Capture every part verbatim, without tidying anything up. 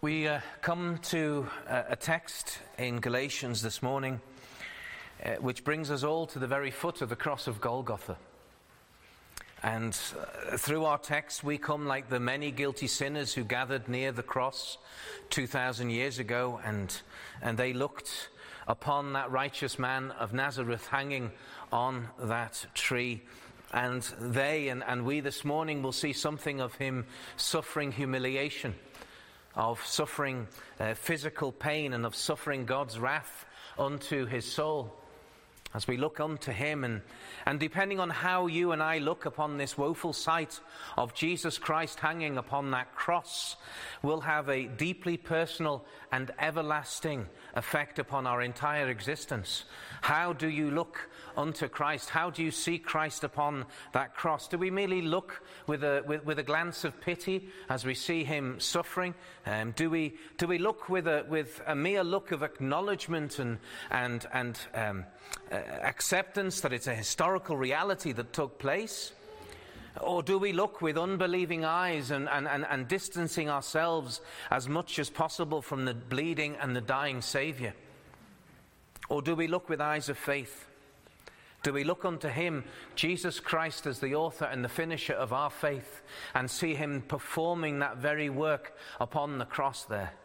We uh, come to uh, a text in Galatians this morning uh, which brings us all to the very foot of the cross of Golgotha. And uh, through our text we come like the many guilty sinners who gathered near the cross two thousand years ago, and, and they looked upon that righteous man of Nazareth hanging on that tree. And they and, and we this morning will see something of him suffering humiliation, of suffering uh, physical pain, and of suffering God's wrath unto his soul. As we look unto him, and, and depending on how you and I look upon this woeful sight of Jesus Christ hanging upon that cross, will have a deeply personal and everlasting effect upon our entire existence. How do you look unto Christ? How do you see Christ upon that cross? Do we merely look with a with, with a glance of pity as we see him suffering? Um, do we do we look with a with a mere look of acknowledgement and and and um, uh, acceptance that it's a historical reality that took place? Or do we look with unbelieving eyes and, and, and, and distancing ourselves as much as possible from the bleeding and the dying Saviour? Or do we look with eyes of faith? Do we look unto him, Jesus Christ, as the author and the finisher of our faith, and see him performing that very work upon the cross there?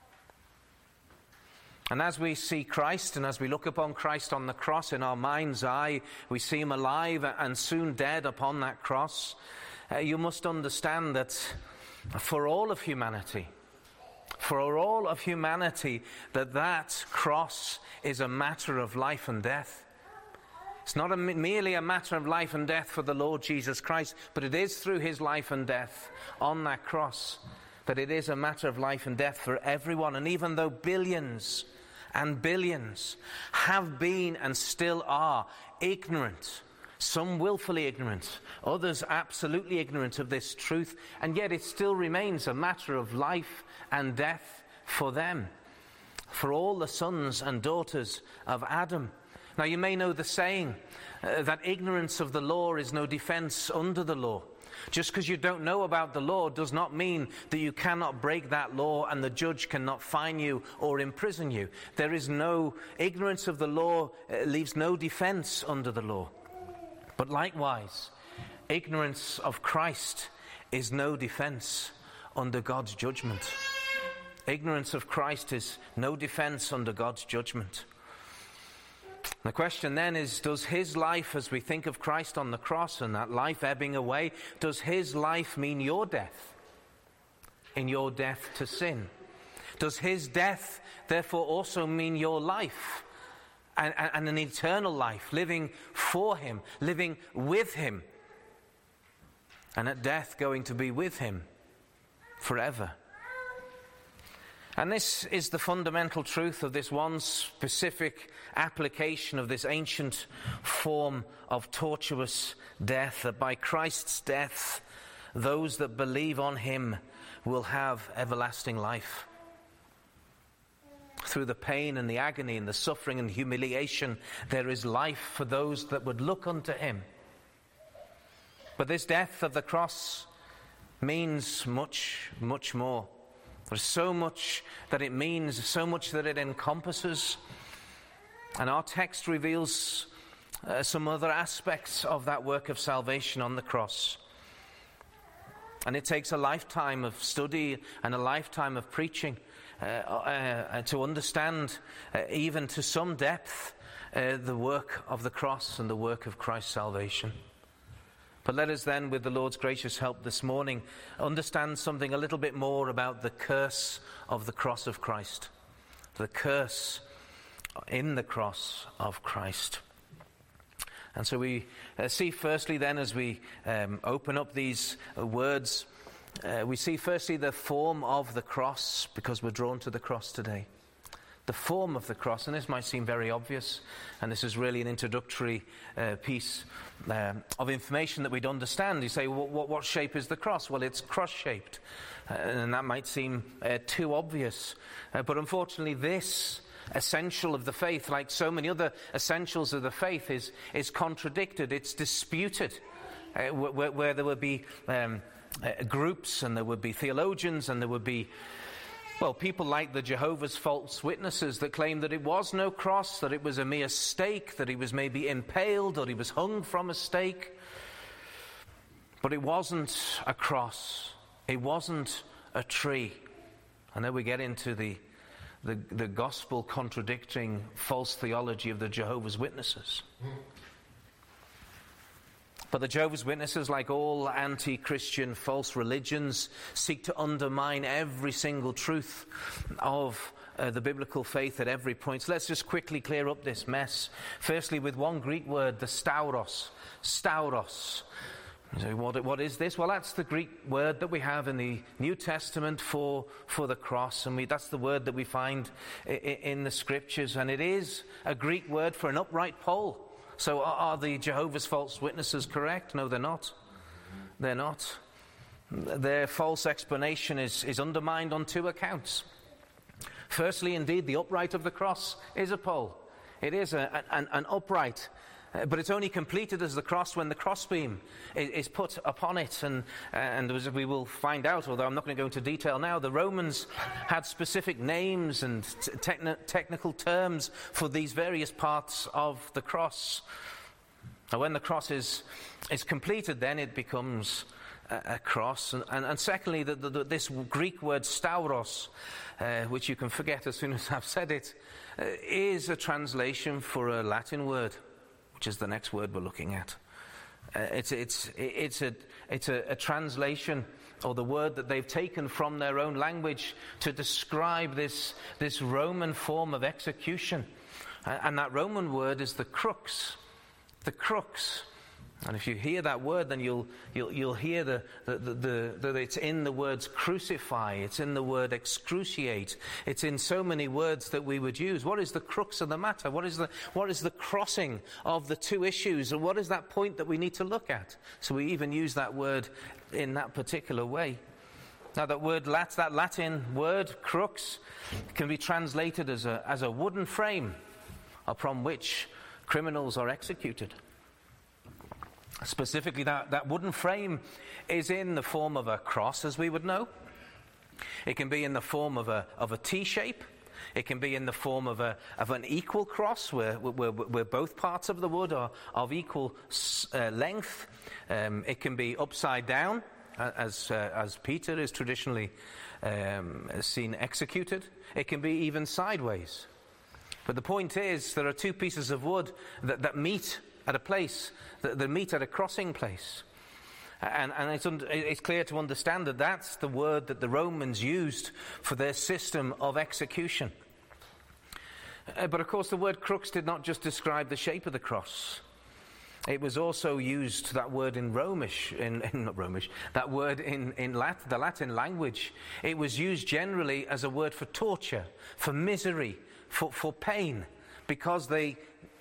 And as we see Christ, and as we look upon Christ on the cross in our mind's eye, we see him alive and soon dead upon that cross. Uh, you must understand that for all of humanity, for all of humanity, that that cross is a matter of life and death. It's not a, merely a matter of life and death for the Lord Jesus Christ, but it is through his life and death on that cross that it is a matter of life and death for everyone. And even though billions and billions have been and still are ignorant, some willfully ignorant, others absolutely ignorant of this truth, and yet it still remains a matter of life and death for them, for all the sons and daughters of Adam. Now you may know the saying uh, that ignorance of the law is no defense under the law. Just because you don't know about the law does not mean that you cannot break that law and the judge cannot fine you or imprison you. There is no, ignorance of the law uh, leaves no defense under the law. But likewise, ignorance of Christ is no defense under God's judgment. Ignorance of Christ is no defense under God's judgment. The question then is, does his life, as we think of Christ on the cross and that life ebbing away, does his life mean your death, in your death to sin? Does his death therefore also mean your life and, and, and an eternal life, living for him, living with him, and at death going to be with him forever? And this is the fundamental truth of this one specific application of this ancient form of tortuous death, that by Christ's death, those that believe on him will have everlasting life. Through the pain and the agony and the suffering and humiliation, there is life for those that would look unto him. But this death of the cross means much, much more. There's so much that it means, so much that it encompasses. And our text reveals uh, some other aspects of that work of salvation on the cross. And it takes a lifetime of study and a lifetime of preaching uh, uh, to understand, uh, even to some depth, uh, the work of the cross and the work of Christ's salvation. But let us then, with the Lord's gracious help this morning, understand something a little bit more about the curse of the cross of Christ. The curse in the cross of Christ. And so we uh, see firstly then, as we um, open up these uh, words, uh, we see firstly the form of the cross, because we're drawn to the cross today. The form of the cross, and this might seem very obvious, and this is really an introductory uh, piece uh, of information that we'd understand. You say, well, what, what shape is the cross? Well, it's cross-shaped, uh, and that might seem uh, too obvious. Uh, but unfortunately, this essential of the faith, like so many other essentials of the faith, is, is contradicted. It's disputed, uh, where, where there would be um, uh, groups, and there would be theologians, and there would be Well, people like the Jehovah's false witnesses that claim that it was no cross, that it was a mere stake, that he was maybe impaled or he was hung from a stake. But it wasn't a cross. It wasn't a tree. And then we get into the, the, the gospel contradicting false theology of the Jehovah's Witnesses. But the Jehovah's Witnesses, like all anti-Christian false religions, seek to undermine every single truth of uh, the biblical faith at every point. So let's just quickly clear up this mess. Firstly, with one Greek word, the stauros. Stauros. So what, what is this? Well, that's the Greek word that we have in the New Testament for, for the cross. And we, that's the word that we find in, in the Scriptures. And it is a Greek word for an upright pole. So are the Jehovah's false witnesses correct? No, they're not. They're not. Their false explanation is, is undermined on two accounts. Firstly, indeed, the upright of the cross is a pole. It is a, an, an upright, uh, but it's only completed as the cross when the crossbeam is, is put upon it. And, and as we will find out, although I'm not going to go into detail now, the Romans had specific names and techni- technical terms for these various parts of the cross. And when the cross is, is completed, then it becomes a, a cross. And, and, and secondly, the, the, this Greek word stauros, uh, which you can forget as soon as I've said it, uh, is a translation for a Latin word, which is the next word we're looking at. Uh, it's it's it's a it's a, a translation, or the word that they've taken from their own language to describe this this Roman form of execution, uh, and that Roman word is the crux, the crux. And if you hear that word, then you'll you'll you'll hear the the, the, the that it's in the words crucify, it's in the word excruciate, it's in so many words that we would use. What is the crux of the matter? What is the what is the crossing of the two issues? And what is that point that we need to look at? So we even use that word in that particular way. Now that word, that Latin word, crux, can be translated as a as a wooden frame upon which criminals are executed. Specifically, that, that wooden frame is in the form of a cross, as we would know. It can be in the form of a of a T shape. It can be in the form of a of an equal cross, where where, where both parts of the wood are of equal uh, length. Um, it can be upside down, as uh, as Peter is traditionally um, seen executed. It can be even sideways. But the point is, there are two pieces of wood that, that meet at a place, that, that meet at a crossing place. And, and it's, un, it's clear to understand that that's the word that the Romans used for their system of execution. Uh, but of course, the word crux did not just describe the shape of the cross. It was also used, that word in Romish, in, in not Romish, that word in, in Latin, the Latin language. It was used generally as a word for torture, for misery, for, for pain, because they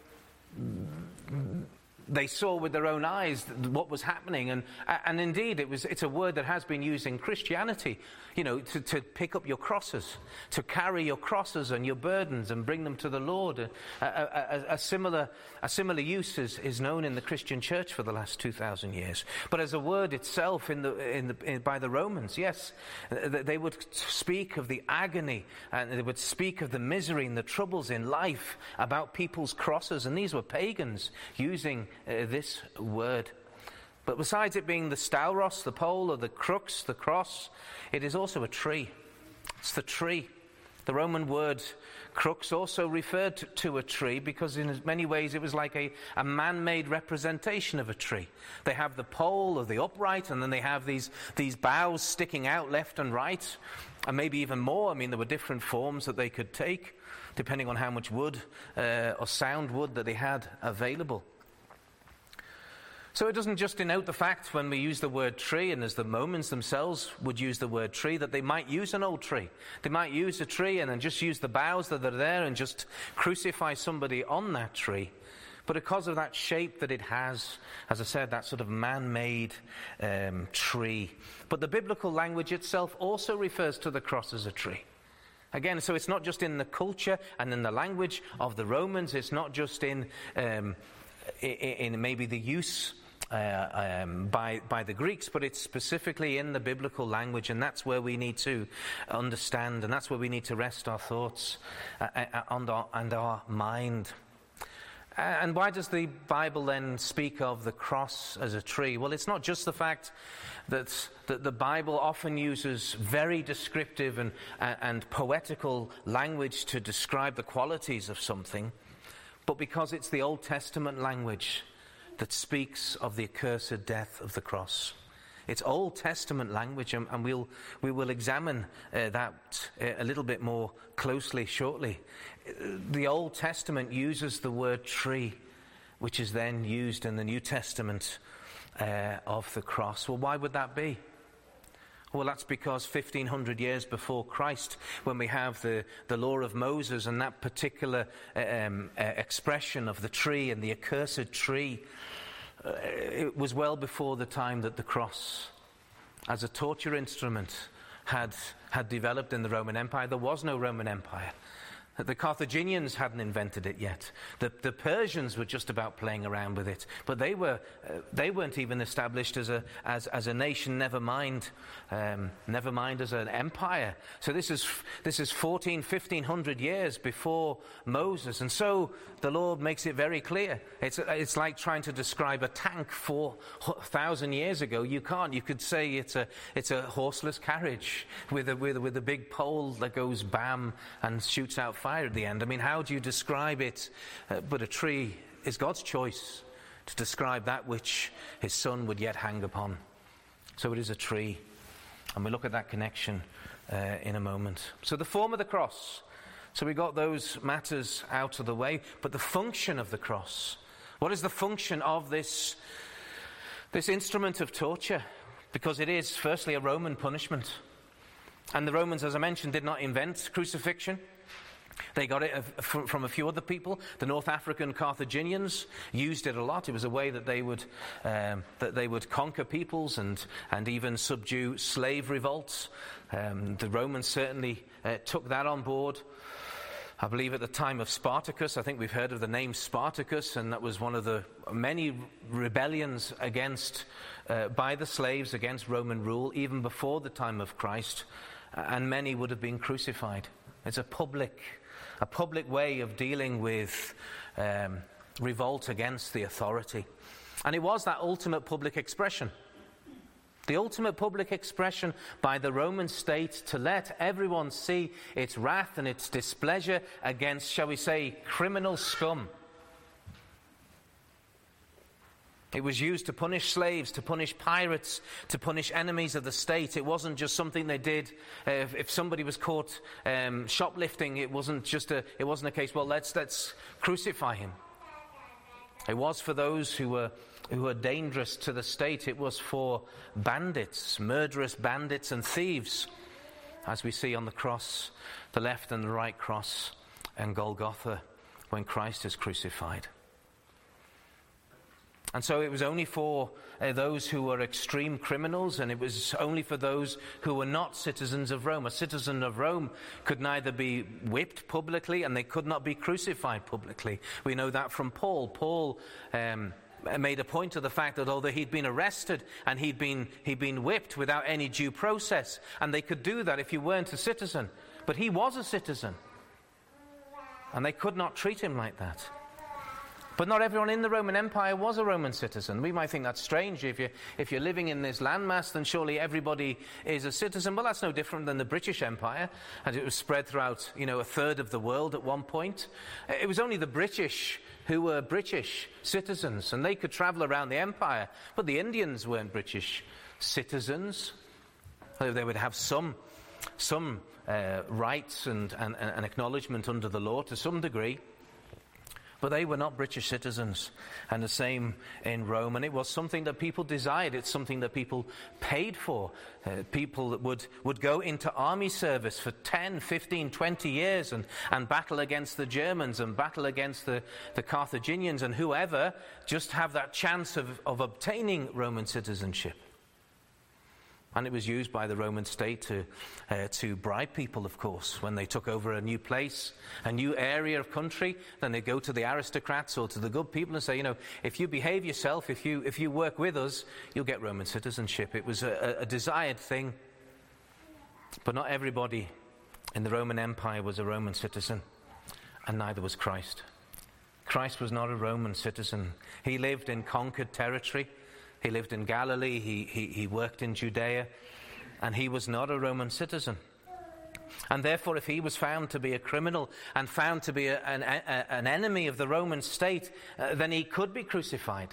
they saw with their own eyes what was happening. And and indeed, it was it's a word that has been used in Christianity, you know, to, to pick up your crosses, to carry your crosses and your burdens and bring them to the Lord. A, a, a, a similar a similar use is, is known in the Christian church for the last two thousand years. But as a word itself in the in the in, by the Romans, yes, they would speak of the agony, and they would speak of the misery and the troubles in life about people's crosses, and these were pagans using Uh, this word. But besides it being the stauros, the pole, or the crux, the cross, it is also a tree. It's the tree. The Roman word crux also referred to, to a tree, because in many ways it was like a, a man-made representation of a tree. They have the pole or the upright, and then they have these, these boughs sticking out left and right, and maybe even more. I mean, there were different forms that they could take, depending on how much wood uh, or sound wood that they had available. So it doesn't just denote the fact when we use the word tree, and as the Romans themselves would use the word tree, that they might use an old tree. They might use a tree and then just use the boughs that are there and just crucify somebody on that tree. But because of that shape that it has, as I said, that sort of man-made um, tree. But the biblical language itself also refers to the cross as a tree. Again, so it's not just in the culture and in the language of the Romans. It's not just in, um, in, in maybe the use uh, um, by, by the Greeks, but it's specifically in the biblical language, and that's where we need to understand, and that's where we need to rest our thoughts uh, uh, and, our, and our mind. And why does the Bible then speak of the cross as a tree? Well, it's not just the fact that, that the Bible often uses very descriptive and, uh, and poetical language to describe the qualities of something, but because it's the Old Testament language that speaks of the accursed death of the cross. It's Old Testament language, and, and we'll, we will examine uh, that uh, a little bit more closely shortly. The Old Testament uses the word tree, which is then used in the New Testament uh, of the cross. Well, why would that be? Well, that's because fifteen hundred years before Christ, when we have the, the law of Moses and that particular um, uh, expression of the tree and the accursed tree, uh, it was well before the time that the cross, as a torture instrument, had, had developed in the Roman Empire. There was no Roman Empire. The Carthaginians hadn't invented it yet. The, the Persians were just about playing around with it, but they were uh, they weren't even established as a as as a nation. Never mind, um, never mind as an empire. So this is this is fourteen, fifteen hundred years before Moses, and so the Lord makes it very clear. It's it's like trying to describe a tank four thousand years ago. You can't. You could say it's a it's a horseless carriage with a with a, with a big pole that goes bam and shoots out fire at the end. I mean, how do you describe it? Uh, but a tree is God's choice to describe that which his son would yet hang upon. So it is a tree. And we'll look at that connection uh, in a moment. So the form of the cross. So we got those matters out of the way. But the function of the cross. What is the function of this, this instrument of torture? Because it is, firstly, a Roman punishment. And the Romans, as I mentioned, did not invent crucifixion. They got it from a few other people. The North African Carthaginians used it a lot. It was a way that they would um, that they would conquer peoples and, and even subdue slave revolts. Um, the Romans certainly uh, took that on board. I believe at the time of Spartacus, I think we've heard of the name Spartacus, and that was one of the many rebellions against uh, by the slaves against Roman rule, even before the time of Christ, and many would have been crucified. It's a public, a public way of dealing with um, revolt against the authority. And it was that ultimate public expression. The ultimate public expression by the Roman state to let everyone see its wrath and its displeasure against, shall we say, criminal scum. It was used to punish slaves, to punish pirates, to punish enemies of the state. It wasn't just something they did. Uh, if, if somebody was caught um, shoplifting, it wasn't just a. It wasn't a case. Well, let's let's crucify him. It was for those who were who were dangerous to the state. It was for bandits, murderous bandits and thieves, as we see on the cross, the left and the right cross, and Golgotha, when Christ is crucified. And so it was only for uh, those who were extreme criminals, and it was only for those who were not citizens of Rome. A citizen of Rome could neither be whipped publicly, and they could not be crucified publicly. We know that from Paul. Paul um, made a point of the fact that although he'd been arrested and he'd been, he'd been whipped without any due process, and they could do that if you weren't a citizen. But he was a citizen, and they could not treat him like that. But not everyone in the Roman Empire was a Roman citizen. We might think that's strange. If you're, if you're living in this landmass, then surely everybody is a citizen. Well, that's no different than the British Empire, and it was spread throughout, you know, a third of the world at one point. It was only the British who were British citizens, and they could travel around the empire. But the Indians weren't British citizens. They would have some, some uh, rights and, and, and acknowledgement under the law to some degree. But they were not British citizens, and the same in Rome. And it was something that people desired. It's something that people paid for. Uh, people that would, would go into army service for ten, fifteen, twenty years and, and battle against the Germans and battle against the, the Carthaginians and whoever, just have that chance of, of obtaining Roman citizenship. And it was used by the Roman state to uh, to bribe people, of course. When they took over a new place, a new area of country, then they go to the aristocrats or to the good people and say, you know, if you behave yourself, if you if you work with us, you'll get Roman citizenship. It was a, a desired thing. But not everybody in the Roman Empire was a Roman citizen, and neither was Christ. Christ was not a Roman citizen. He lived in conquered territory. He lived in Galilee, he, he, he worked in Judea, and he was not a Roman citizen. And therefore, if he was found to be a criminal and found to be a, an, a, an enemy of the Roman state, uh, then he could be crucified.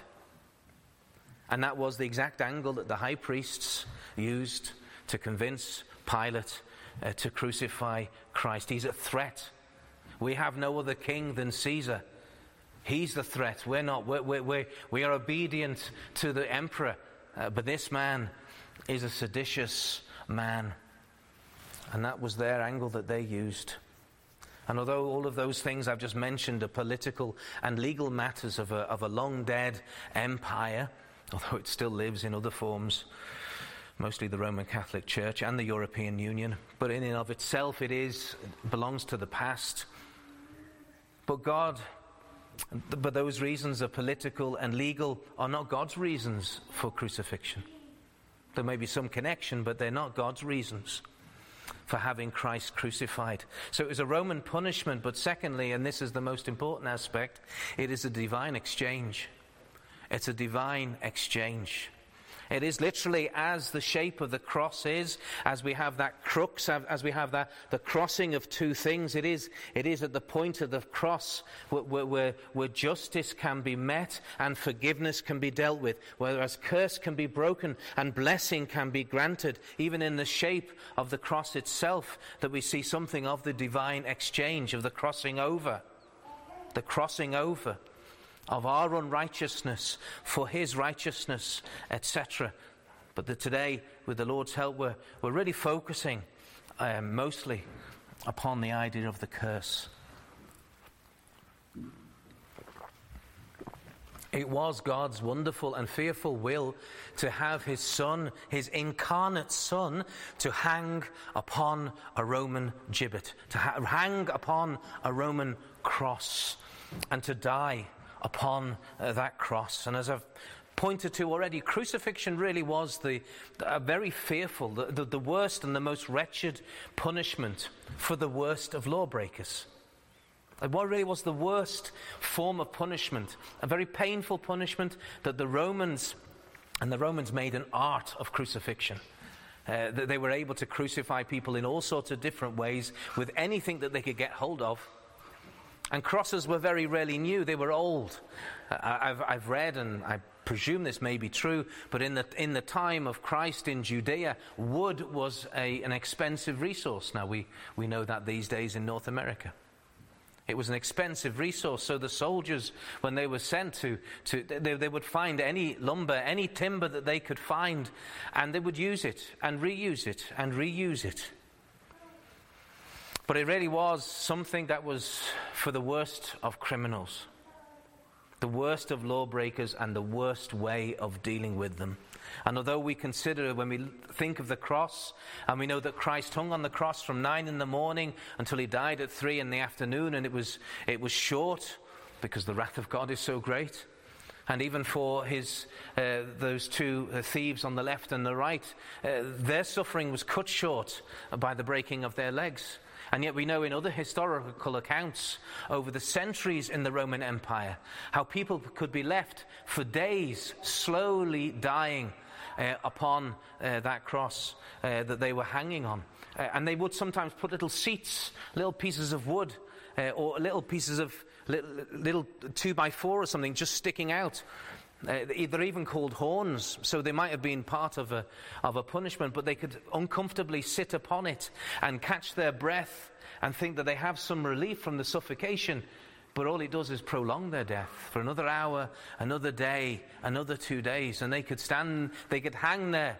And that was the exact angle that the high priests used to convince Pilate uh, to crucify Christ. He's a threat. We have no other king than Caesar. He's the threat. We're not. We're, we're, we're, we are obedient to the emperor. Uh, but this man is a seditious man. And that was their angle that they used. And although all of those things I've just mentioned are political and legal matters of a, of a long-dead empire, although it still lives in other forms, mostly the Roman Catholic Church and the European Union, but in and of itself it is, it belongs to the past. But God... But those reasons are political and legal are not God's reasons for crucifixion. There may be some connection, but they're not God's reasons for having Christ crucified. So it was a Roman punishment, but secondly, and this is the most important aspect, it is a divine exchange. It's a divine exchange. It is literally as the shape of the cross is, as we have that crux, as we have that the crossing of two things. It is it is at the point of the cross where, where, where justice can be met and forgiveness can be dealt with, whereas curse can be broken and blessing can be granted. Even in the shape of the cross itself, that we see something of the divine exchange, of the crossing over, the crossing over. Of our unrighteousness for his righteousness, et cetera. But that today, with the Lord's help, we're, we're really focusing um, mostly upon the idea of the curse. It was God's wonderful and fearful will to have his Son, his incarnate Son, to hang upon a Roman gibbet, to ha- hang upon a Roman cross, and to die upon uh, that cross. And as I've pointed to already, crucifixion really was the, the very fearful, the, the, the worst and the most wretched punishment for the worst of lawbreakers. It really was the worst form of punishment, a very painful punishment that the Romans, and the Romans made an art of crucifixion. Uh, they were able to crucify people in all sorts of different ways with anything that they could get hold of. And crosses were very rarely new, they were old. I've, I've read, and I presume this may be true, but in the, in the time of Christ in Judea, wood was a, an expensive resource. Now, we, we know that these days in North America. It was an expensive resource, so the soldiers, when they were sent to, to they, they would find any lumber, any timber that they could find, and they would use it, and reuse it, and reuse it. But it really was something that was for the worst of criminals, the worst of lawbreakers, and the worst way of dealing with them. And although we consider, when we think of the cross, and we know that Christ hung on the cross from nine in the morning until he died at three in the afternoon, and it was it was short because the wrath of God is so great. And even for his uh, those two uh, thieves on the left and the right, uh, their suffering was cut short by the breaking of their legs. And yet we know in other historical accounts over the centuries in the Roman Empire how people could be left for days slowly dying uh, upon uh, that cross uh, that they were hanging on. Uh, and they would sometimes put little seats, little pieces of wood, uh, or little pieces of little, little two by four or something just sticking out. Uh, they're even called horns, so they might have been part of a of a punishment, but they could uncomfortably sit upon it and catch their breath and think that they have some relief from the suffocation, but all it does is prolong their death for another hour, another day, another two days, and they could stand, they could hang there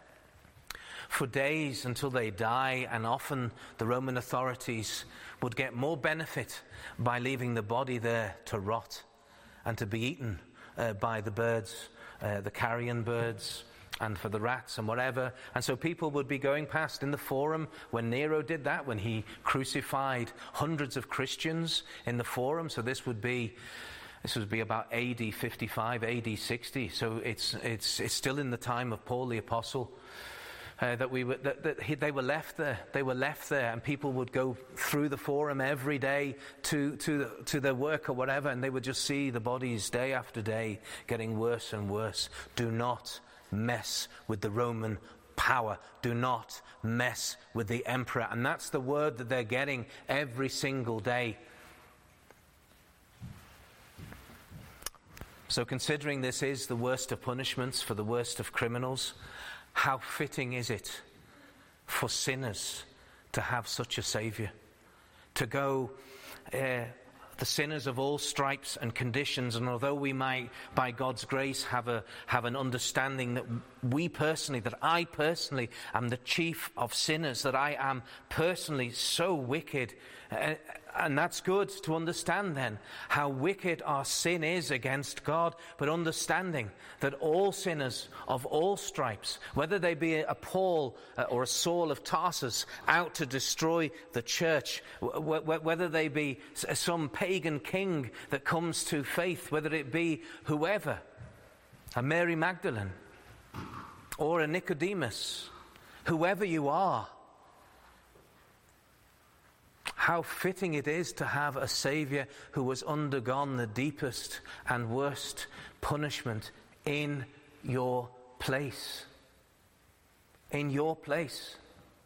for days until they die, and often the Roman authorities would get more benefit by leaving the body there to rot and to be eaten Uh, by the birds, uh, the carrion birds, and for the rats and whatever. And so people would be going past in the Forum when Nero did that, when he crucified hundreds of Christians in the Forum. So this would be this would be about A D fifty-five, A D sixty. So it's it's it's still in the time of Paul the Apostle. Uh, that we were, that, that he, they were left there. They were left there, and people would go through the Forum every day to to the, to their work or whatever, and they would just see the bodies day after day getting worse and worse. Do not mess with the Roman power. Do not mess with the emperor, and that's the word that they're getting every single day. So, considering this is the worst of punishments for the worst of criminals, how fitting is it for sinners to have such a Saviour? To go, uh, the sinners of all stripes and conditions, and although we might, by God's grace, have a have an understanding that we personally, that I personally am the chief of sinners, that I am personally so wicked, uh, and that's good to understand then how wicked our sin is against God, but understanding that all sinners of all stripes, whether they be a Paul uh, or a Saul of Tarsus out to destroy the church, w- w- whether they be some pagan king that comes to faith, whether it be whoever, a Mary Magdalene or a Nicodemus, whoever you are, how fitting it is to have a Saviour who has undergone the deepest and worst punishment in your place. In your place.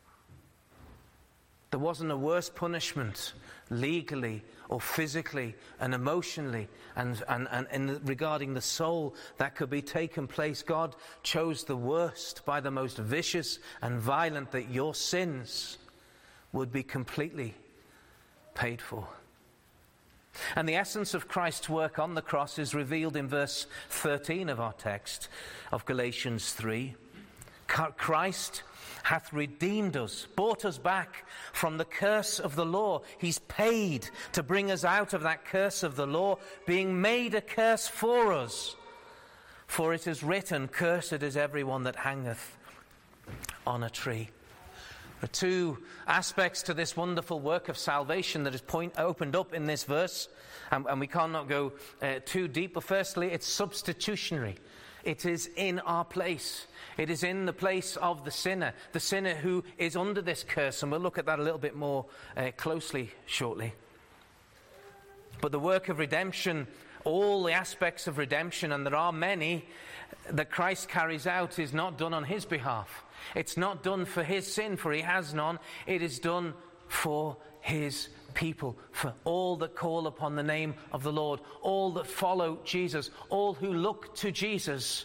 There wasn't a worse punishment legally or physically and emotionally and, and, and, and regarding the soul that could be taken place. God chose the worst by the most vicious and violent, that your sins would be completely paid for. And the essence of Christ's work on the cross is revealed in verse thirteen of our text of Galatians three. Christ hath redeemed us, bought us back from the curse of the law. He's paid to bring us out of that curse of the law, being made a curse for us. For it is written, cursed is everyone that hangeth on a tree. There are two aspects to this wonderful work of salvation that is point, opened up in this verse, and, and we cannot go uh, too deep. But firstly, it's substitutionary. It is in our place. It is in the place of the sinner, the sinner who is under this curse, and we'll look at that a little bit more uh, closely shortly. But the work of redemption, all the aspects of redemption, and there are many that Christ carries out, is not done on his behalf. It's not done for his sin, for he has none. It is done for his people, for all that call upon the name of the Lord, all that follow Jesus, all who look to Jesus.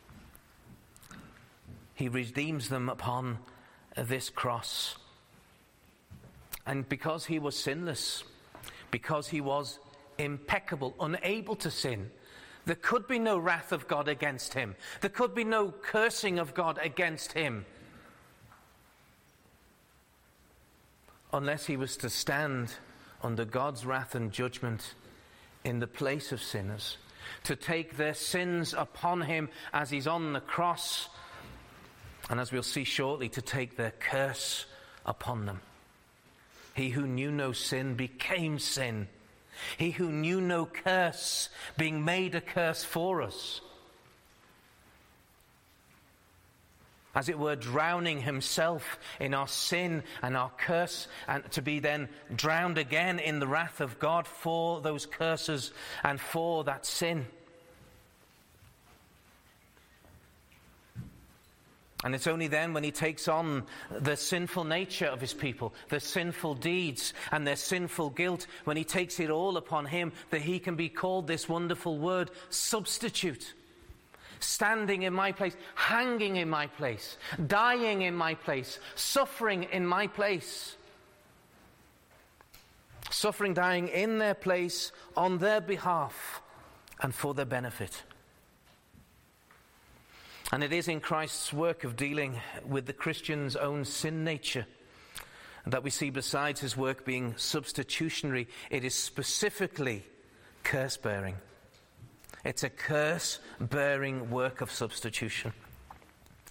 He redeems them upon this cross. And because he was sinless, because he was impeccable, unable to sin, there could be no wrath of God against him. There could be no cursing of God against him, unless he was to stand under God's wrath and judgment in the place of sinners, to take their sins upon him as he's on the cross, and as we'll see shortly, to take their curse upon them. He who knew no sin became sin. He who knew no curse, being made a curse for us. As it were, drowning himself in our sin and our curse, and to be then drowned again in the wrath of God for those curses and for that sin. And it's only then when he takes on the sinful nature of his people, their sinful deeds and their sinful guilt, when he takes it all upon him, that he can be called this wonderful word, substitute. Standing in my place, hanging in my place, dying in my place, suffering in my place. Suffering, dying in their place, on their behalf, and for their benefit. And it is in Christ's work of dealing with the Christian's own sin nature that we see, besides his work being substitutionary, it is specifically curse-bearing. It's a curse-bearing work of substitution.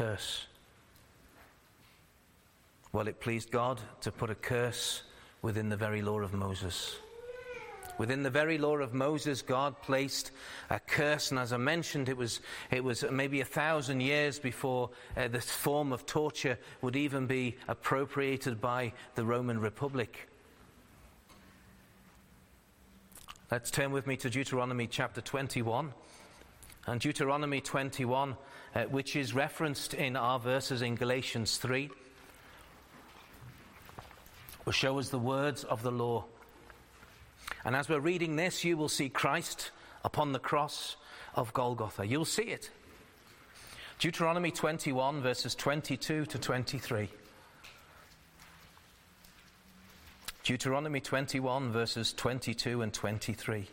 curse. Well, it pleased God to put a curse within the very law of Moses. Within the very law of Moses, God placed a curse, and as I mentioned, it was it was maybe a thousand years before uh, this form of torture would even be appropriated by the Roman Republic. Let's turn with me to Deuteronomy chapter twenty-one. And Deuteronomy twenty-one, uh, which is referenced in our verses in Galatians three, will show us the words of the law. And as we're reading this, you will see Christ upon the cross of Golgotha. You'll see it. Deuteronomy twenty-one, verses twenty-two to twenty-three. Deuteronomy twenty-one, verses twenty-two and twenty-three.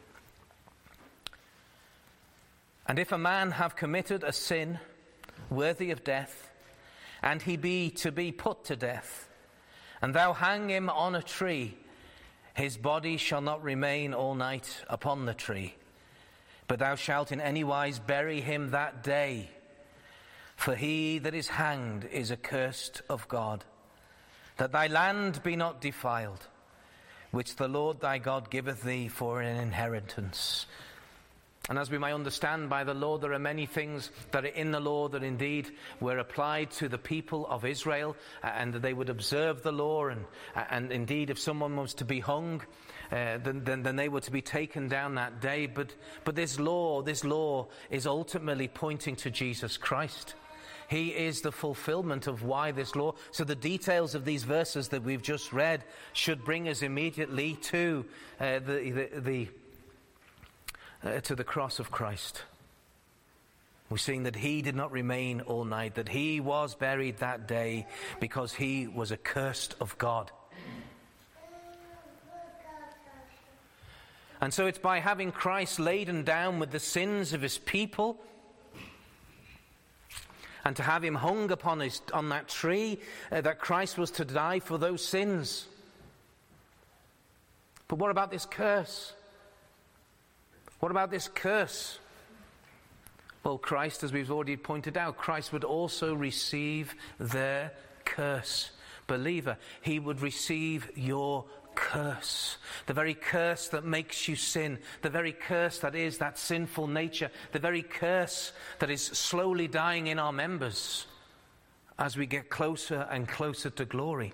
And if a man have committed a sin worthy of death, and he be to be put to death, and thou hang him on a tree, his body shall not remain all night upon the tree, but thou shalt in any wise bury him that day. For he that is hanged is accursed of God, that thy land be not defiled, which the Lord thy God giveth thee for an inheritance. And as we may understand by the law, there are many things that are in the law that indeed were applied to the people of Israel, and that they would observe the law, and, and indeed if someone was to be hung, uh, then, then, then they were to be taken down that day. But, but this law, this law is ultimately pointing to Jesus Christ. He is the fulfillment of why this law. So the details of these verses that we've just read should bring us immediately to uh, the the, the Uh, to the cross of Christ. We're seeing that he did not remain all night, that he was buried that day because he was accursed of God. And so it's by having Christ laden down with the sins of his people, and to have him hung upon his, on that tree, uh, that Christ was to die for those sins. But what about this curse? What about this curse? Well, Christ, as we've already pointed out, Christ would also receive their curse. Believer, he would receive your curse. The very curse that makes you sin. The very curse that is that sinful nature. The very curse that is slowly dying in our members as we get closer and closer to glory.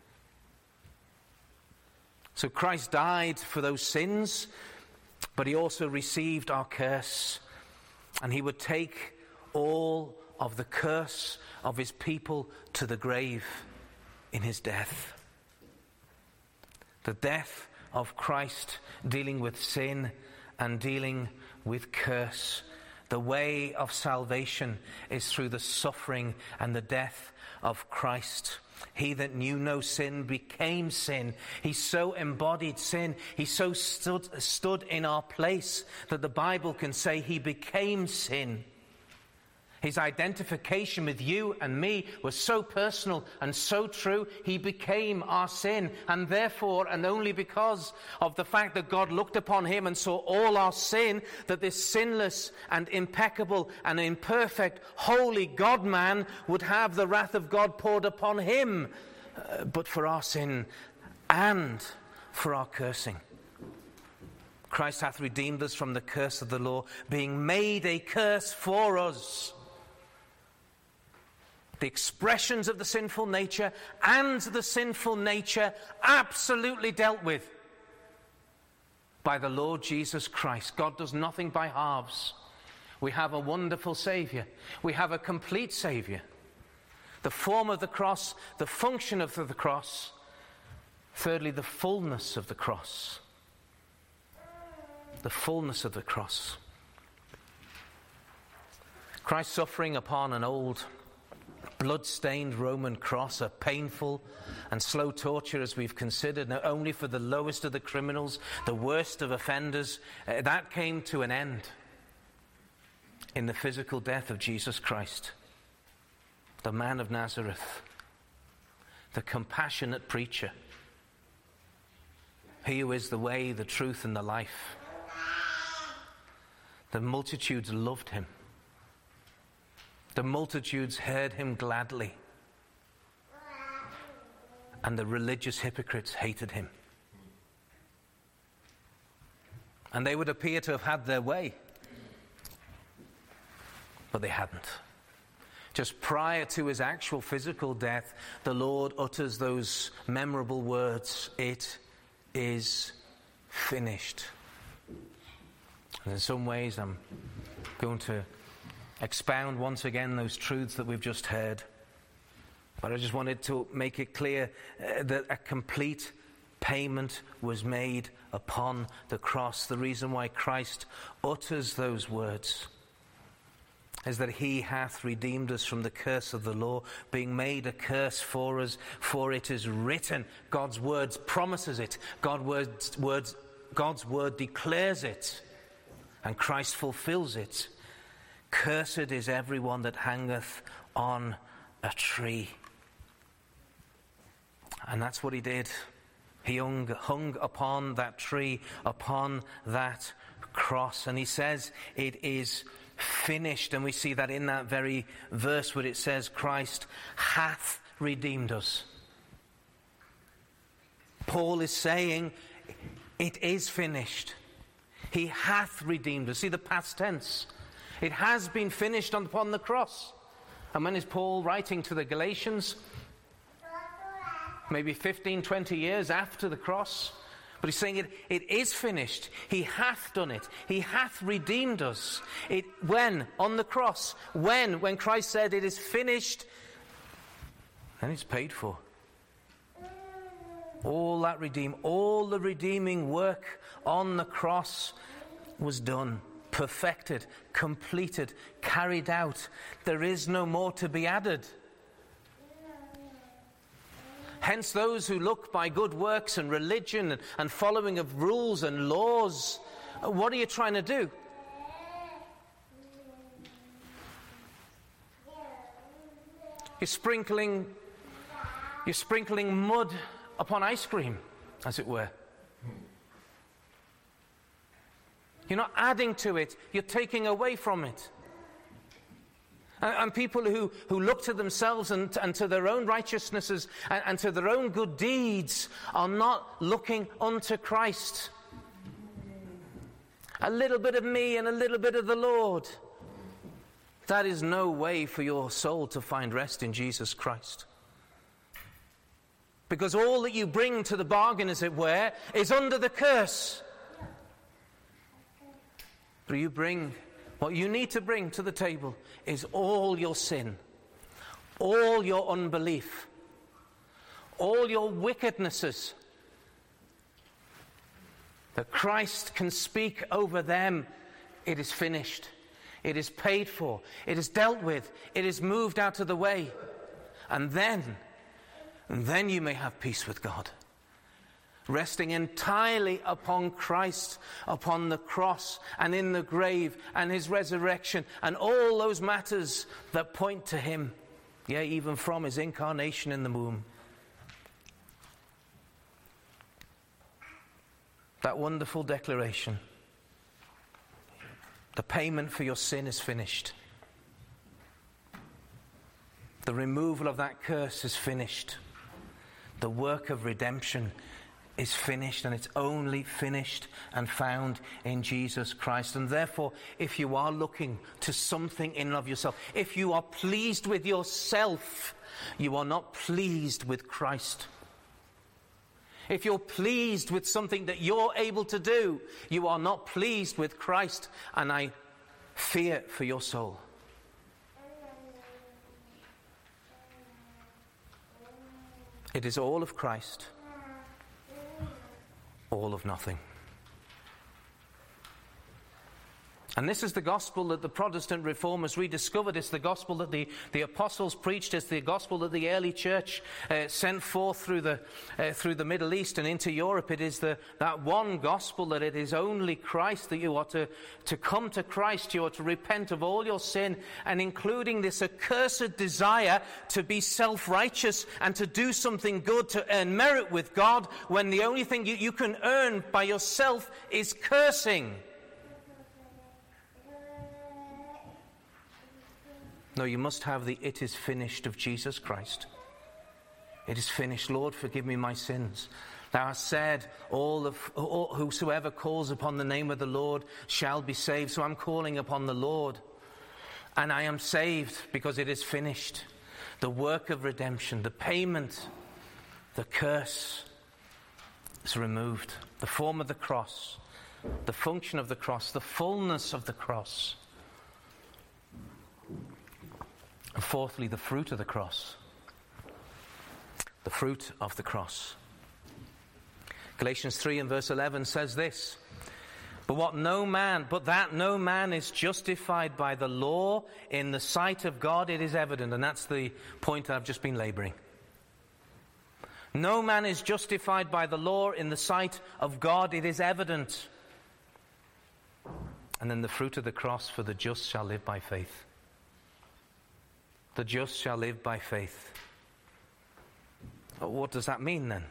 So Christ died for those sins, but he also received our curse, and he would take all of the curse of his people to the grave in his death. The death of Christ dealing with sin and dealing with curse. The way of salvation is through the suffering and the death of Christ. He that knew no sin became sin. He so embodied sin. He so stood, stood in our place that the Bible can say he became sin. His identification with you and me was so personal and so true. He became our sin. And therefore, and only because of the fact that God looked upon him and saw all our sin, that this sinless and impeccable and imperfect, holy God-man would have the wrath of God poured upon him, uh, but for our sin and for our cursing. Christ hath redeemed us from the curse of the law, being made a curse for us. The expressions of the sinful nature and the sinful nature absolutely dealt with by the Lord Jesus Christ. God does nothing by halves. We have a wonderful Savior. We have a complete Savior. The form of the cross, the function of the cross. Thirdly, the fullness of the cross. The fullness of the cross. Christ's suffering upon an old blood-stained Roman cross, a painful and slow torture as we've considered, not only for the lowest of the criminals, the worst of offenders, uh, that came to an end in the physical death of Jesus Christ, the man of Nazareth, the compassionate preacher, he who is the way, the truth, and the life. The multitudes loved him. The multitudes heard him gladly, and the religious hypocrites hated him. And they would appear to have had their way, but they hadn't. Just prior to his actual physical death, the Lord utters those memorable words, "It is finished." And in some ways, I'm going to expound once again those truths that we've just heard. But I just wanted to make it clear uh, that a complete payment was made upon the cross. The reason why Christ utters those words is that he hath redeemed us from the curse of the law, being made a curse for us, for it is written. God's word promises it. God's words, words, God's word declares it, and Christ fulfills it. Cursed is everyone that hangeth on a tree. And that's what he did. He hung, hung upon that tree, upon that cross. And he says it is finished. And we see that in that very verse where it says Christ hath redeemed us. Paul is saying it is finished. He hath redeemed us. See the past tense. It has been finished upon the cross. And when is Paul writing to the Galatians? Maybe fifteen, twenty years after the cross. But he's saying it, it is finished. He hath done it. He hath redeemed us. It, when? On the cross. When? When Christ said it is finished, then it's paid for. All that redeem, all the redeeming work on the cross was done, perfected, completed, carried out. There is no more to be added. Hence those who look by good works and religion and, and following of rules and laws, what are you trying to do? You're sprinkling, you're sprinkling mud upon ice cream, as it were. You're not adding to it, you're taking away from it. And people who, who look to themselves and, and to their own righteousnesses and, and to their own good deeds are not looking unto Christ. A little bit of me and a little bit of the Lord. That is no way for your soul to find rest in Jesus Christ. Because all that you bring to the bargain, as it were, is under the curse. But you bring... What you need to bring to the table is all your sin, all your unbelief, all your wickednesses. That Christ can speak over them. It is finished. It is paid for. It is dealt with. It is moved out of the way. And then, and then you may have peace with God. Resting entirely upon Christ, upon the cross and in the grave and his resurrection and all those matters that point to him, yea, even from his incarnation in the womb. That wonderful declaration. The payment for your sin is finished. The removal of that curse is finished. The work of redemption is finished, and it's only finished and found in Jesus Christ. And therefore, if you are looking to something in and of yourself, if you are pleased with yourself, you are not pleased with Christ. If you're pleased with something that you're able to do, you are not pleased with Christ, and I fear for your soul. It is all of Christ, all of nothing. And this is the gospel that the Protestant reformers rediscovered. It's the gospel that the, the apostles preached. It's the gospel that the early church uh, sent forth through the uh, through the Middle East and into Europe. It is the that one gospel that it is only Christ, that you are to, to come to Christ. You are to repent of all your sin, and including this accursed desire to be self-righteous and to do something good to earn merit with God, when the only thing you, you can earn by yourself is cursing. No, you must have the "it is finished" of Jesus Christ. It is finished. Lord, forgive me my sins. Thou hast said, all of all, whosoever calls upon the name of the Lord shall be saved. So I'm calling upon the Lord. And I am saved because it is finished. The work of redemption, the payment, the curse is removed. The form of the cross, the function of the cross, the fullness of the cross. And fourthly, the fruit of the cross. The fruit of the cross. Galatians three and verse eleven says this: But what no man, but that no man is justified by the law in the sight of God, it is evident. And that's the point I've just been laboring. No man is justified by the law in the sight of God, it is evident. And then the fruit of the cross, for the just shall live by faith. The just shall live by faith. What does that mean then?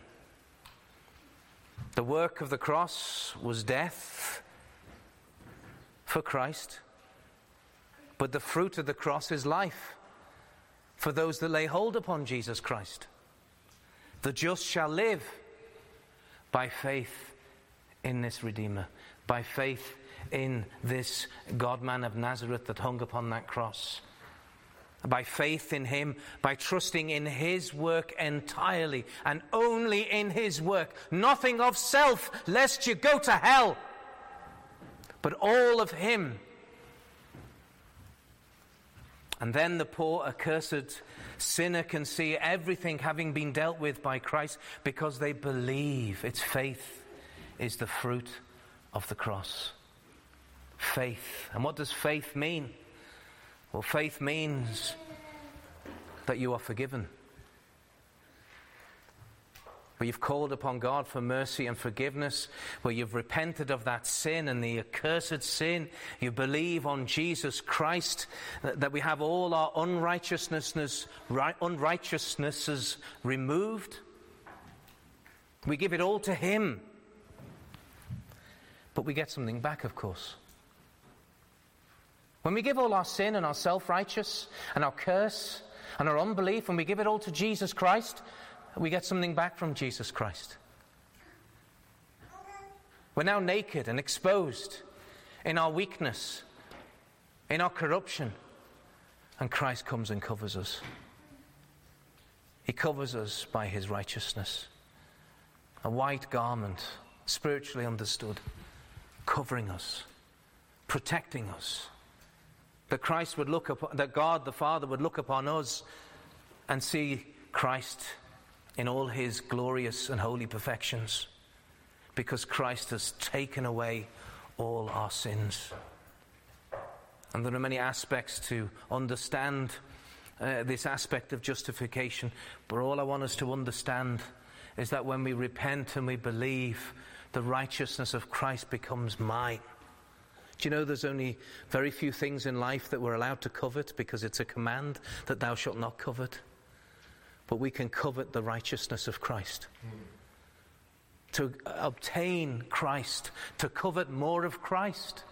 The work of the cross was death for Christ, but the fruit of the cross is life for those that lay hold upon Jesus Christ. The just shall live by faith in this Redeemer, by faith in this God-man of Nazareth that hung upon that cross. By faith in him, by trusting in his work entirely and only in his work. Nothing of self, lest you go to hell, but all of him. And then the poor accursed sinner can see everything having been dealt with by Christ because they believe. Its faith is the fruit of the cross. Faith. And what does faith mean? Well, faith means that you are forgiven. Where you've called upon God for mercy and forgiveness, where you've repented of that sin and the accursed sin, you believe on Jesus Christ, that we have all our unrighteousnesses, unrighteousnesses removed. We give it all to him. But we get something back, of course. When we give all our sin and our self-righteous and our curse and our unbelief, when we give it all to Jesus Christ, we get something back from Jesus Christ. We're now naked and exposed in our weakness, in our corruption, and Christ comes and covers us. He covers us by his righteousness. A white garment, spiritually understood, covering us, protecting us. That Christ would look upon, that God the Father would look upon us and see Christ in all his glorious and holy perfections, because Christ has taken away all our sins. And there are many aspects to understand uh, this aspect of justification, but all I want us to understand is that when we repent and we believe, the righteousness of Christ becomes mine. Do you know there's only very few things in life that we're allowed to covet because it's a command that thou shalt not covet? But we can covet the righteousness of Christ. Mm. To obtain Christ, to covet more of Christ.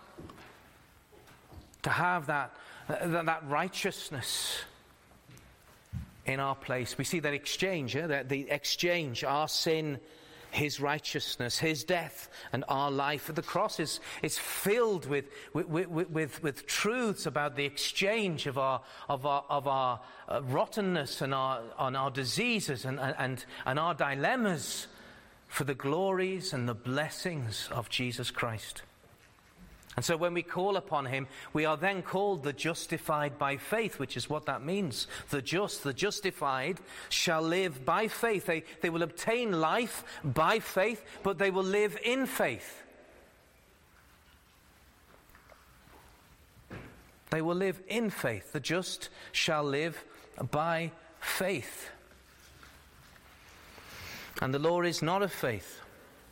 To have that, that, that righteousness in our place. We see that exchange, yeah? that the exchange, our sin, his righteousness, his death, and our life. The cross is, is filled with, with, with, with, with truths about the exchange of our, of our, of our uh, rottenness and our, on our diseases and, and, and our dilemmas for the glories and the blessings of Jesus Christ. And so when we call upon him, we are then called the justified by faith, which is what that means. The just, the justified, shall live by faith. They, they will obtain life by faith, but they will live in faith. They will live in faith. The just shall live by faith. And the law is not of faith.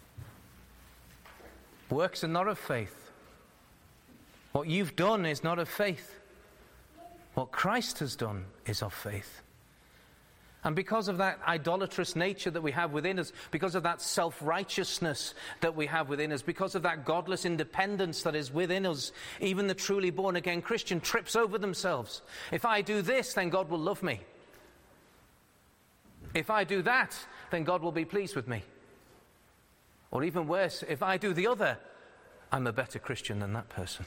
Works are not of faith. What you've done is not of faith. What Christ has done is of faith. And because of that idolatrous nature that we have within us, because of that self-righteousness that we have within us, because of that godless independence that is within us, even the truly born-again Christian trips over themselves. If I do this, then God will love me. If I do that, then God will be pleased with me. Or even worse, if I do the other, I'm a better Christian than that person.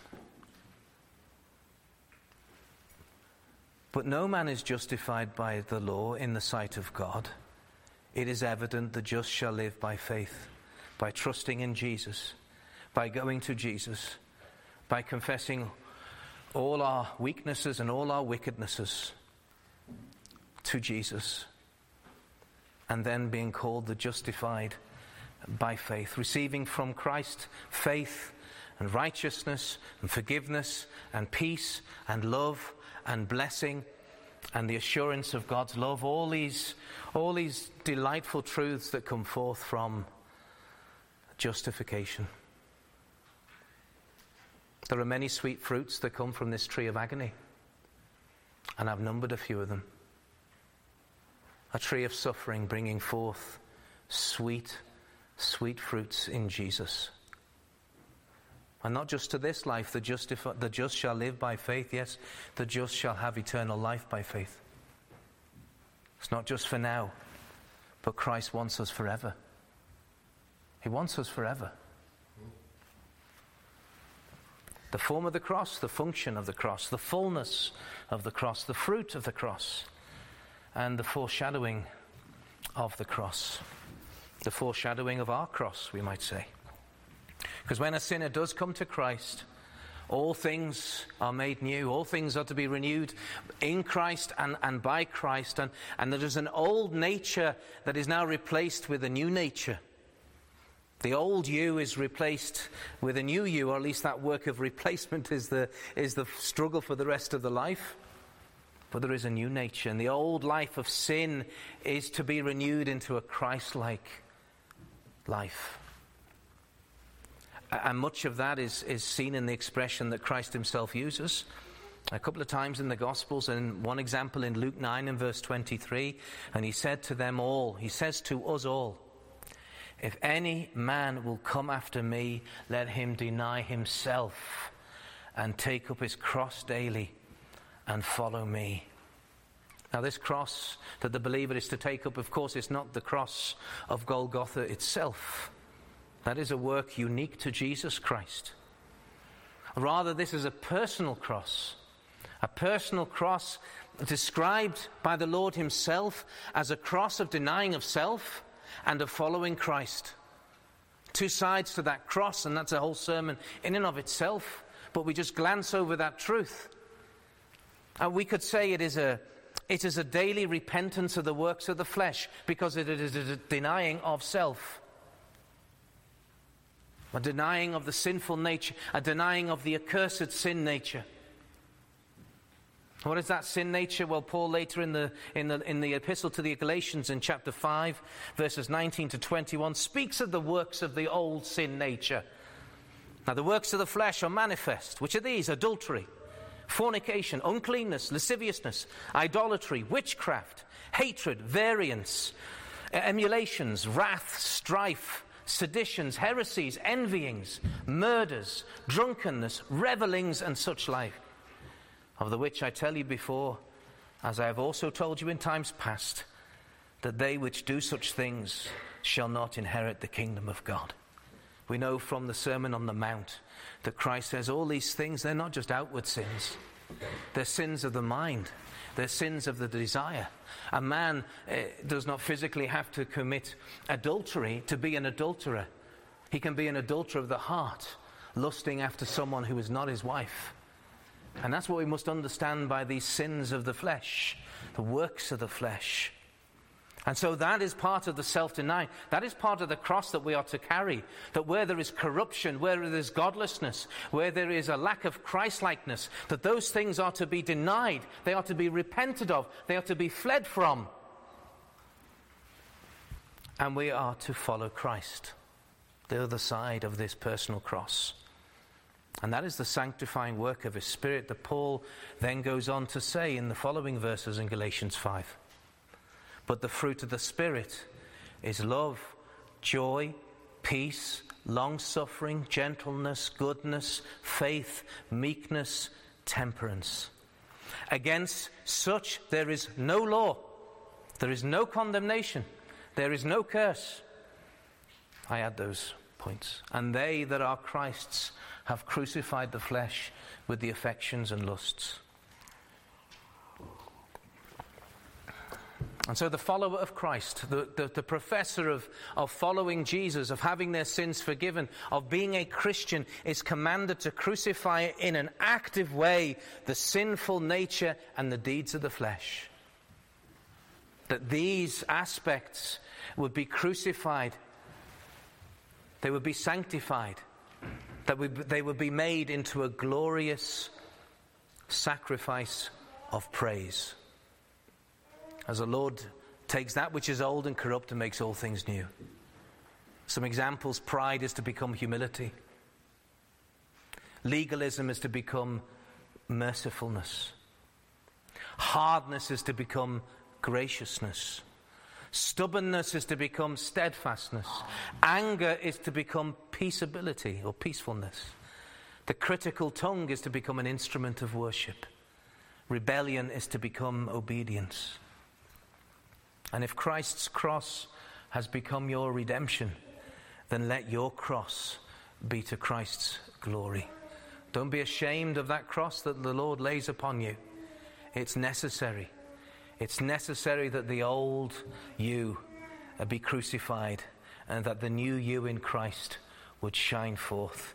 But no man is justified by the law in the sight of God. It is evident the just shall live by faith, by trusting in Jesus, by going to Jesus, by confessing all our weaknesses and all our wickednesses to Jesus, and then being called the justified by faith, receiving from Christ faith and righteousness and forgiveness and peace and love and blessing and the assurance of God's love, all these, all these delightful truths that come forth from justification. There are many sweet fruits that come from this tree of agony, and I've numbered a few of them. A tree of suffering bringing forth sweet, sweet fruits in Jesus. And not just to this life, the, justifi- the just shall live by faith. Yes, the just shall have eternal life by faith. It's not just for now, but Christ wants us forever. He wants us forever. The form of the cross, the function of the cross, the fullness of the cross, the fruit of the cross, and the foreshadowing of the cross. The foreshadowing of our cross, we might say. Because when a sinner does come to Christ, all things are made new. All things are to be renewed in Christ and, and by Christ. And, and there is an old nature that is now replaced with a new nature. The old you is replaced with a new you, or at least that work of replacement is the, is the struggle for the rest of the life. But there is a new nature, and the old life of sin is to be renewed into a Christ-like life. And much of that is, is seen in the expression that Christ himself uses a couple of times in the Gospels, and one example in Luke nine and verse twenty-three. And he said to them all, he says to us all, if any man will come after me, let him deny himself and take up his cross daily and follow me. Now this cross that the believer is to take up, of course, is not the cross of Golgotha itself. That is a work unique to Jesus Christ. Rather, this is a personal cross. A personal cross described by the Lord himself as a cross of denying of self and of following Christ. Two sides to that cross, and that's a whole sermon in and of itself. But we just glance over that truth. And we could say it is a it is a daily repentance of the works of the flesh, because it is a denying of self. A denying of the sinful nature, a denying of the accursed sin nature. What is that sin nature? Well, Paul later in the in the in the epistle to the Galatians in chapter five, verses nineteen to twenty-one, speaks of the works of the old sin nature. Now the works of the flesh are manifest, which are these: adultery, fornication, uncleanness, lasciviousness, idolatry, witchcraft, hatred, variance, emulations, wrath, strife, seditions, heresies, envyings, murders, drunkenness, revellings, and such like, of the which I tell you before, as I have also told you in times past, that they which do such things shall not inherit the kingdom of God. We know from the Sermon on the Mount that Christ says all these things, they're not just outward sins. They're sins of the mind. They're sins of the desire. A man uh, does not physically have to commit adultery to be an adulterer. He can be an adulterer of the heart, lusting after someone who is not his wife. And that's what we must understand by these sins of the flesh, the works of the flesh. And so that is part of the self-denying. That is part of the cross that we are to carry. That where there is corruption, where there is godlessness, where there is a lack of Christ-likeness, that those things are to be denied. They are to be repented of. They are to be fled from. And we are to follow Christ, the other side of this personal cross. And that is the sanctifying work of his Spirit that Paul then goes on to say in the following verses in Galatians five. But the fruit of the Spirit is love, joy, peace, long-suffering, gentleness, goodness, faith, meekness, temperance. Against such there is no law. There is no condemnation. There is no curse. I add those points. And they that are Christ's have crucified the flesh with the affections and lusts. And so the follower of Christ, the, the, the professor of, of following Jesus, of having their sins forgiven, of being a Christian, is commanded to crucify in an active way the sinful nature and the deeds of the flesh. That these aspects would be crucified, they would be sanctified, that we, they would be made into a glorious sacrifice of praise. As the Lord takes that which is old and corrupt and makes all things new. Some examples: pride is to become humility. Legalism is to become mercifulness. Hardness is to become graciousness. Stubbornness is to become steadfastness. Anger is to become peaceability or peacefulness. The critical tongue is to become an instrument of worship. Rebellion is to become obedience. And if Christ's cross has become your redemption, then let your cross be to Christ's glory. Don't be ashamed of that cross that the Lord lays upon you. It's necessary. It's necessary that the old you be crucified and that the new you in Christ would shine forth.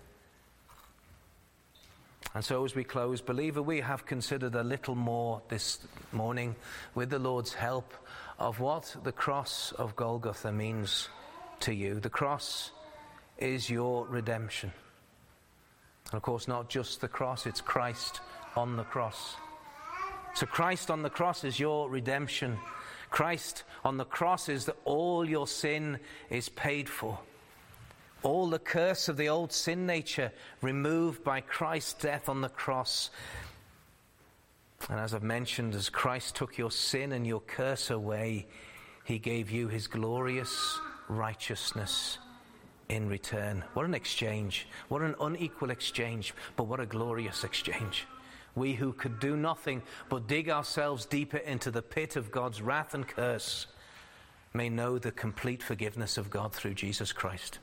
And so as we close, believer, we have considered a little more this morning, with the Lord's help, of what the cross of Golgotha means to you. The cross is your redemption. And of course, not just the cross, it's Christ on the cross. So Christ on the cross is your redemption. Christ on the cross is that all your sin is paid for. All the curse of the old sin nature removed by Christ's death on the cross. And as I've mentioned, as Christ took your sin and your curse away, he gave you his glorious righteousness in return. What an exchange. What an unequal exchange, but what a glorious exchange. We who could do nothing but dig ourselves deeper into the pit of God's wrath and curse may know the complete forgiveness of God through Jesus Christ.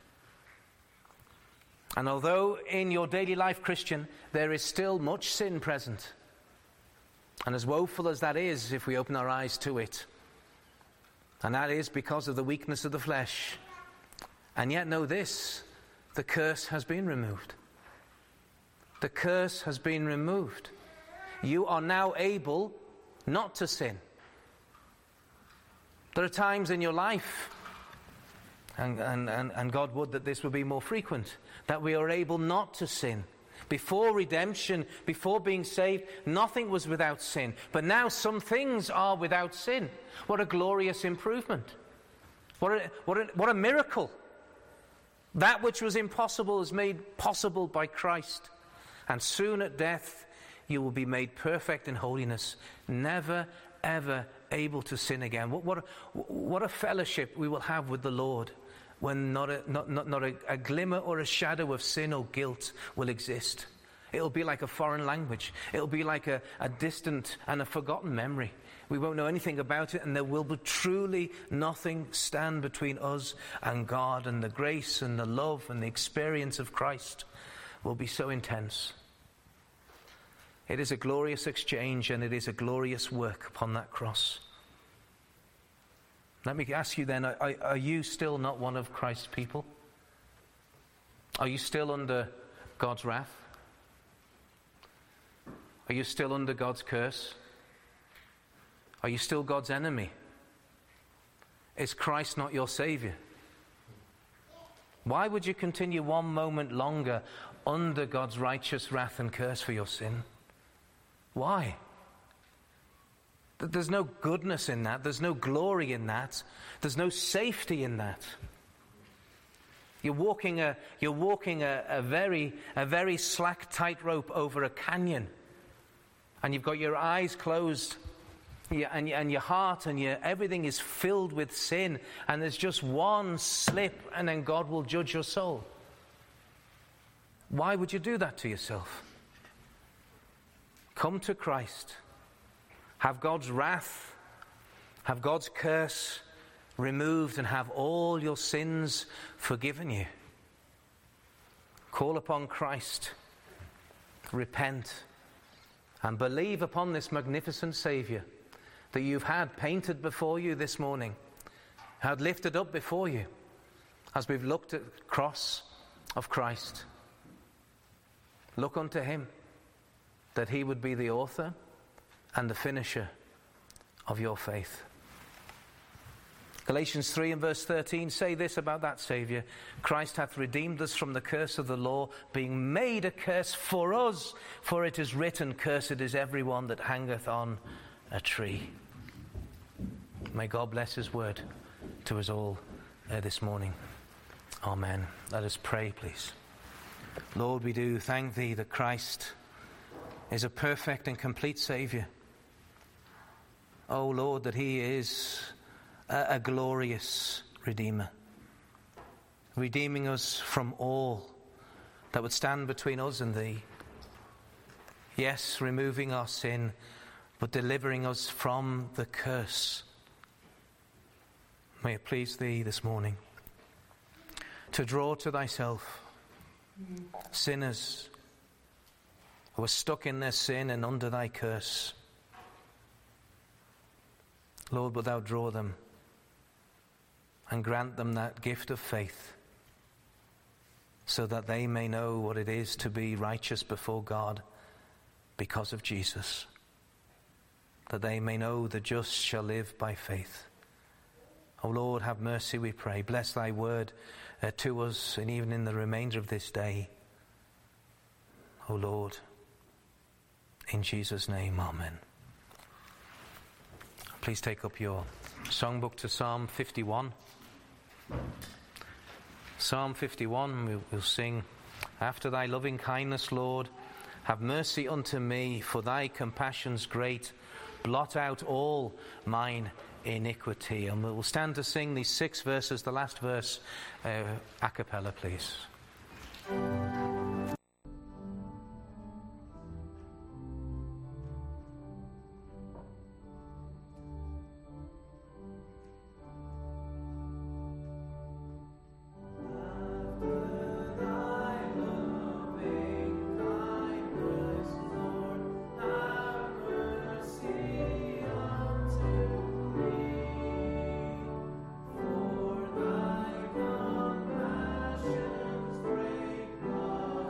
And although in your daily life, Christian, there is still much sin present, and as woeful as that is if we open our eyes to it, and that is because of the weakness of the flesh, and yet know this, the curse has been removed. The curse has been removed. You are now able not to sin. There are times in your life, and, and, and, and God would that this would be more frequent, that we are able not to sin. Before redemption, before being saved, nothing was without sin. But now some things are without sin. What a glorious improvement. What a, what a, what a miracle. That which was impossible is made possible by Christ. And soon at death, you will be made perfect in holiness, never, ever able to sin again. What, what, a, what a fellowship we will have with the Lord when not, a, not, not, not a, a glimmer or a shadow of sin or guilt will exist. It'll be like a foreign language. It'll be like a, a distant and a forgotten memory. We won't know anything about it, and there will be truly nothing stand between us and God, and the grace and the love and the experience of Christ will be so intense. It is a glorious exchange, and it is a glorious work upon that cross. Let me ask you then, are, are you still not one of Christ's people? Are you still under God's wrath? Are you still under God's curse? Are you still God's enemy? Is Christ not your Savior? Why would you continue one moment longer under God's righteous wrath and curse for your sin? Why? There's no goodness in that. There's no glory in that. There's no safety in that. You're walking a you're walking a, a very a very slack tightrope over a canyon, and you've got your eyes closed, Yeah, and, and your heart and your everything is filled with sin, and there's just one slip and then God will judge your soul. Why would you do that to yourself? Come to Christ. Have God's wrath, have God's curse removed, and have all your sins forgiven you. Call upon Christ, repent, and believe upon this magnificent Saviour that you've had painted before you this morning, had lifted up before you as we've looked at the cross of Christ. Look unto him, that he would be the author and the finisher of your faith. Galatians three and verse thirteen say this about that Saviour: Christ hath redeemed us from the curse of the law, being made a curse for us, for it is written, cursed is everyone that hangeth on a tree. May God bless his word to us all uh, this morning. Amen. Let us pray, please. Lord, we do thank thee that Christ is a perfect and complete Saviour. Oh Lord, that he is a, a glorious Redeemer, redeeming us from all that would stand between us and thee. Yes, removing our sin, but delivering us from the curse. May it please thee this morning to draw to thyself sinners who are stuck in their sin and under thy curse. Lord, wilt thou draw them and grant them that gift of faith, so that they may know what it is to be righteous before God because of Jesus, that they may know the just shall live by faith. O Lord, have mercy, we pray. Bless thy word uh, to us, and even in the remainder of this day. O Lord, in Jesus' name, amen. Please take up your songbook to Psalm fifty-one. Psalm fifty-one, we will sing, After thy loving kindness, Lord, have mercy unto me, for thy compassions great. Blot out all mine iniquity. And we'll stand to sing these six verses, the last verse, uh, a cappella, please. For thy compassions great.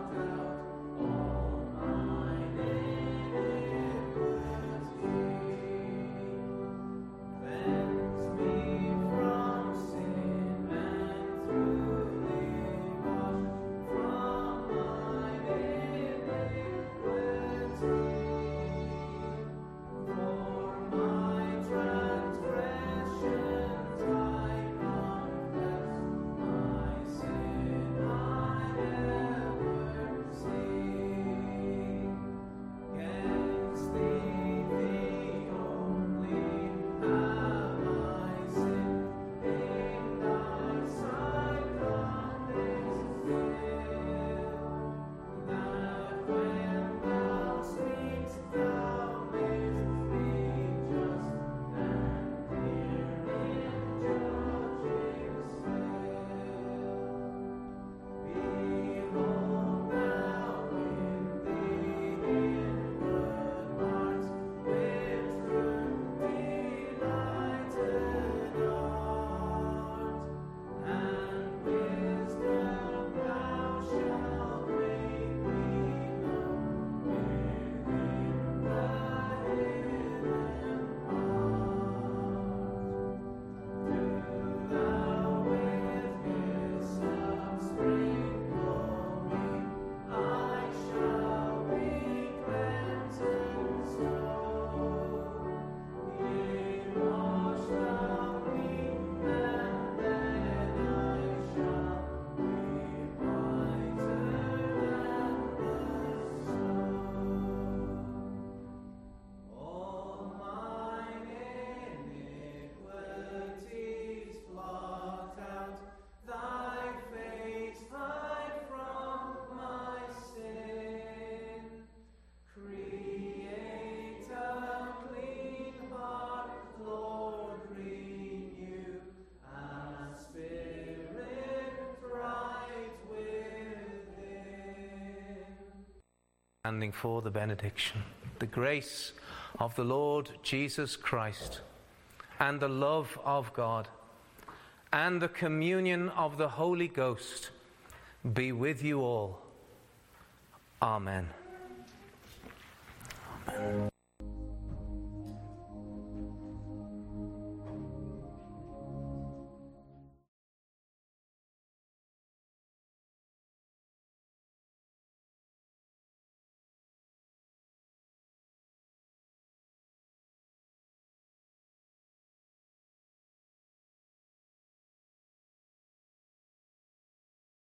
Standing for the benediction. The grace of the Lord Jesus Christ, and the love of God, and the communion of the Holy Ghost be with you all. Amen. Amen.